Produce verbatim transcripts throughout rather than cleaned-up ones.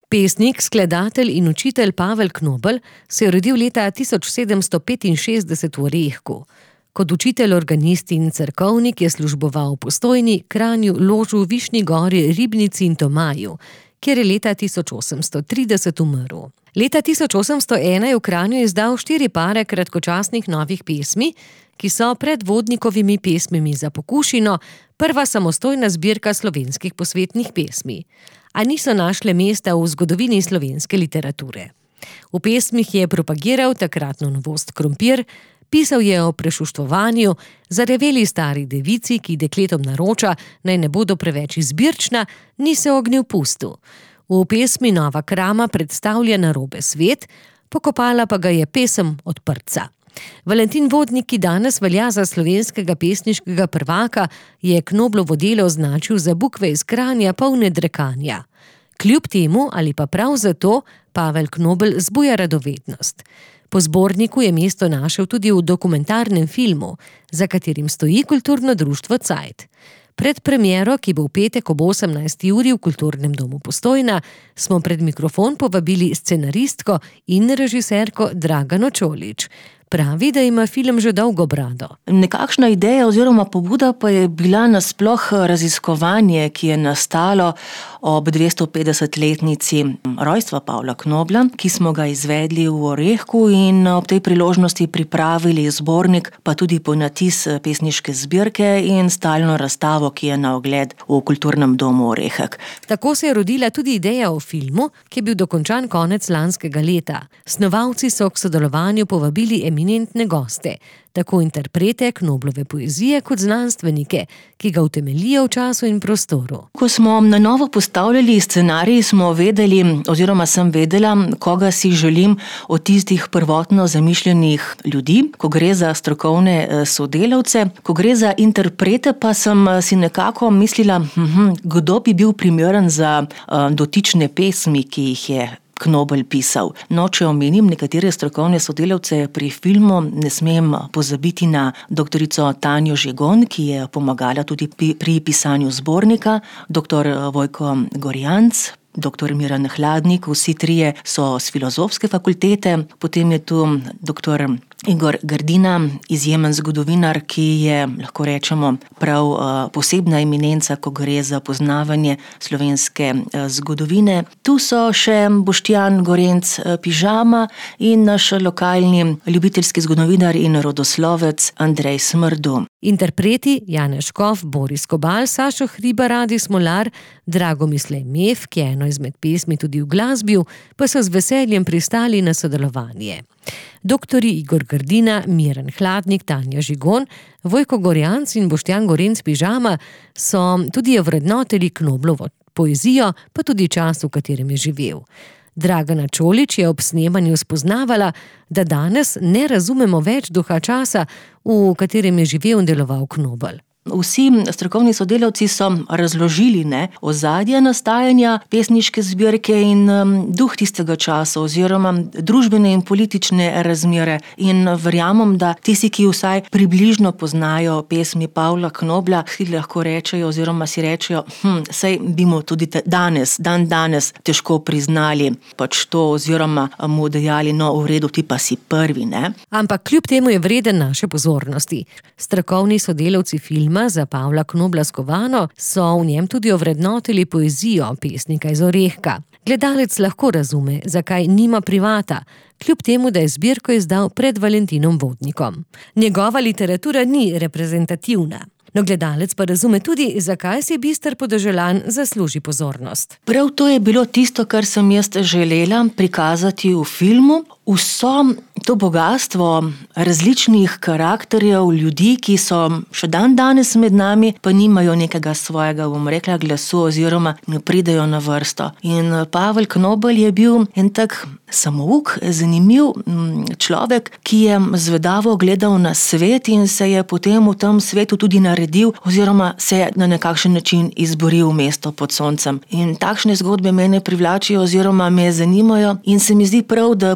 Pesnik, skladatelj in učitelj Pavel Knobel se je rodil leta tisoč sedemsto petinšestdeset v Orehku. Kot učitelj, organist in cerkovnik je služboval v Postojni, Kranju, Ložu, Višnji Gori, Ribnici in Tomaju, kjer je leta tisoč osemsto trideset umrl. Leta tisoč osemsto ena je v Kranju izdal štiri pare kratkočasnih novih pesmi, ki so pred Vodnikovimi pesmimi za pokušino prva samostojna zbirka slovenskih posvetnih pesmi, a niso našle mesta v zgodovini slovenske literature. V pesmih je propagiral takratno novost krompir, pisal je o prešuštvovanju, zareveli stari devici, ki dekletom naroča, naj ne bodo preveč izbirčna, ni se ognil pustu. V pesmi Nova krama predstavlja narobe svet, pokopala pa ga je pesem Odprtca. Valentin Vodnik, ki danes velja za slovenskega pesniškega prvaka, je Knoblovo delo označil za bukve iz Kranja, polne drekanja. Kljub temu ali pa prav zato Pavel Knobel zbuja radovednost. Po zborniku je mesto našel tudi v dokumentarnem filmu, za katerim stoji kulturno društvo Cajt. Pred premiero, ki bo v petek ob osemnajsti uri v Kulturnem domu Postojna, smo pred mikrofon povabili scenaristko in režiserko Dragano Čolić. Pravi, da ima film že dolgo brado. Nekakšna ideja oziroma pobuda pa je bila nasploh raziskovanje, ki je nastalo ob dvestopetdesetletnici rojstva Pavla Knobla, ki smo ga izvedli v Orehku in ob tej priložnosti pripravili zbornik, pa tudi ponatis pesniške zbirke in stalno razstavo, ki je na ogled v Kulturnem domu Orehek. Tako se je rodila tudi ideja o filmu, ki je bil dokončan konec lanskega leta. Snovalci so k sodelovanju povabili eminentne goste, tako interprete Knoblove poezije kot znanstvenike, ki ga utemeljijo v času in prostoru. Ko smo na novo postavljali scenarij, smo vedeli, oziroma sem vedela, koga si želim od tistih prvotno zamišljenih ljudi, ko gre za strokovne sodelavce, ko gre za interprete, pa sem si nekako mislila, hm, kdo bi bil primeren za uh, dotične pesmi, ki jih je Knobel pisal. No, če omenim nekatere strokovne sodelavce pri filmu, ne smem pozabiti na doktorico Tanjo Žigon, ki je pomagala tudi pri pisanju zbornika, doktor Vojko Gorjanc, doktor Miran Hladnik, vsi trije so s Filozofske fakultete, potem je tu doktor Igor Grdina, izjemen zgodovinar, ki je, lahko rečemo, prav posebna eminenca, ko gre za poznavanje slovenske zgodovine. Tu so še Boštjan Gorenc Pižama in naš lokalni ljubiteljski zgodovinar in rodoslovec Andrej Smrdu. Interpreti Janez Škof, Boris Kobal, Sašo Hribar, Radi Smolar, Dragomislej Mef, ki je eno izmed pesmi tudi v glasbi, pa so z veseljem pristali na sodelovanje. Doktori Igor Grdina, Miran Hladnik, Tanja Žigon, Vojko Gorjanc in Boštjan Gorenc Pižama so tudi ovrednotili Knoblovo poezijo, pa tudi čas, v katerem je živel. Dragana Čolić je ob snemanju spoznavala, da danes ne razumemo več duha časa, v katerem je živel in deloval Knobel. Vsi strokovni sodelavci so razložili ne, ozadje nastajanja pesniške zbirke in um, duh tistega časa oziroma družbene in politične razmere in verjamem, da tisti, ki vsaj približno poznajo pesmi Pavla Knobla, si lahko rečejo oziroma si rečejo, hm, saj bimo tudi danes, dan danes težko priznali pač to oziroma mu dejali, no v redu, ti pa si prvi, ne. Ampak kljub temu je vreden naše pozornosti. Strokovni sodelavci filma za Pavla Knobla skovano so v njem tudi ovrednotili poezijo pesnika iz Orehka. Gledalec lahko razume, zakaj nima privata, kljub temu, da je zbirko izdal pred Valentinom Vodnikom. Njegova literatura ni reprezentativna. No, gledalec pa razume tudi, zakaj si bister podeželan zasluži pozornost. Prav to je bilo tisto, kar sem jaz želela prikazati v filmu. Vso to bogastvo različnih karakterjev, ljudi, ki so še dan danes med nami, pa nimajo nekega svojega, bom rekla, glasu oziroma ne pridejo na vrsto. In Pavel Knobel je bil en tak samouk, zanimiv človek, ki je zvedavo gledal na svet in se je potem v tem svetu tudi naredil oziroma se je na nekakšen način izboril mesto pod soncem. In takšne zgodbe mene privlačijo oziroma me zanimajo in se mi zdi prav, da prikažem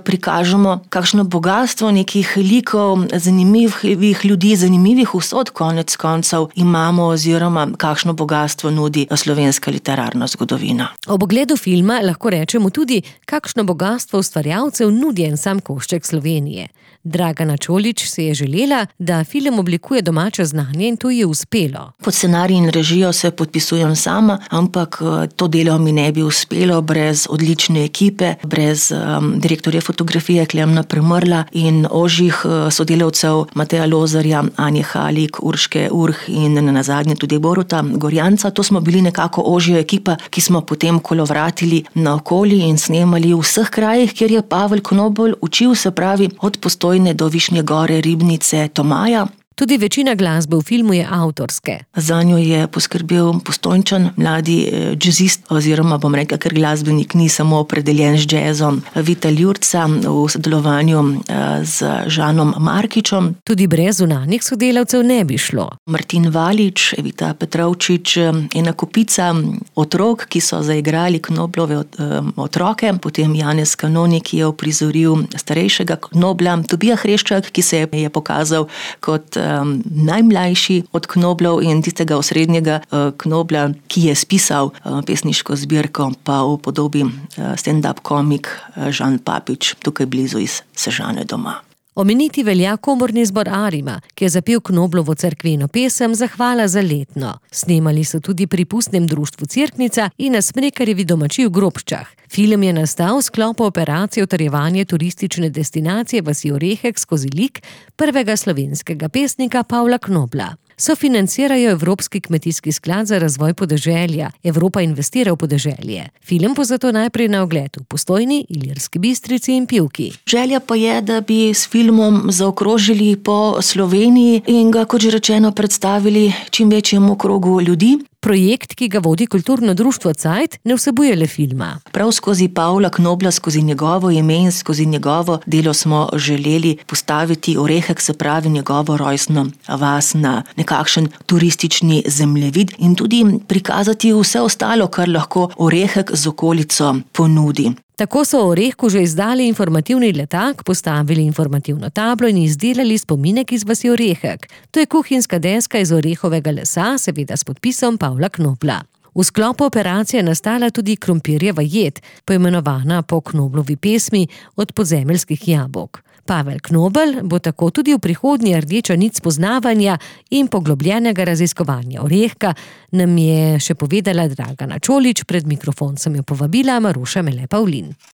pokažemo, kakšno bogatstvo nekih likov, zanimivih ljudi, zanimivih usod konec koncev imamo oziroma kakšno bogatstvo nudi slovenska literarna zgodovina. Ob ogledu filma lahko rečemo tudi, kakšno bogatstvo ustvarjalcev nudi en sam košček Slovenije. Dragana Čolić se je želela, da film oblikuje domače znanje in to je uspelo. Pod scenarij in režijo se podpisujem sama, ampak to delo mi ne bi uspelo brez odlične ekipe, brez um, direktorja fotografije Klemna Premrla in ožjih sodelavcev Mateja Lozarja, Anje Halik, Urške Urh in nazadnje tudi Boruta Gorjanca. To smo bili nekako ožja ekipa, ki smo potem kolovratili naokoli in snemali v vseh krajih, kjer je Pavel Knobel učil, se pravi od Postojne do Višnje Gore, Ribnice, Tomaja. Tudi večina glasbe v filmu je avtorske. Zanjo je poskrbel Postojnčan, mladi džezist, oziroma bom rekla, ker glasbenik ni samo opredeljen z džezom, Vita Ljurca v sodelovanju z Žanom Markičem. Tudi brez zunanjih sodelavcev ne bi šlo. Martin Valič, Evita Petrovčič, ena kupica otrok, ki so zaigrali Knoblove otroke, potem Janez Kanoni, ki je uprizoril starejšega Knobla, Tobija Hreščak, ki se je pokazal kot Um, najmlajši od Knoblov in tistega osrednjega uh, Knobla, ki je spisal uh, pesniško zbirko, pa v podobi uh, stand-up komik uh, Žan Papič, tukaj blizu iz Sežane doma. Omeniti velja komorni zbor Arima, ki je zapel Knoblovo cerkveno pesem Zahvala za letno. Snemali so tudi pri pustnem društvu Cerknica in na Smrekarjevi domači v Grobščah. Film je nastal v sklopu operacije utrjevanje turistične destinacije vasi Orehek skozi lik prvega slovenskega pesnika Pavla Knobla. Sofinancirajo Evropski kmetijski sklad za razvoj podeželja. Evropa investira v podeželje. Film bo zato najprej na ogled v Postojni, Ilirski Bistrici in Pivki. Želja pa je, da bi s filmom zaokrožili po Sloveniji in ga, kot že rečeno, predstavili čim večjemu krogu ljudi. Projekt, ki ga vodi kulturno društvo Cajt, ne vsebuje le filma. Prav skozi Pavla Knobla, skozi njegovo ime in skozi njegovo delo smo želeli postaviti Orehek, se pravi njegovo rojstno vas, na nekakšen turistični zemljevid in tudi prikazati vse ostalo, kar lahko Orehek z okolico ponudi. Tako so v Orehku že izdali informativni letak, postavili informativno tablo in izdelali spominek iz vasi Orehek. To je kuhinjska deska iz orehovega lesa, seveda s podpisom Pavla Knobla. V sklopu operacije je nastala tudi krompirjeva jed, poimenovana po Knoblovi pesmi Od podzemeljskih jabolk. Pavel Knobel bo tako tudi v prihodnje rdeča nit spoznavanja in poglobljenega raziskovanja Orehka, nam je še povedala Dragana Čolić, pred mikrofon sem jo povabila Maruša Mele Pavlin.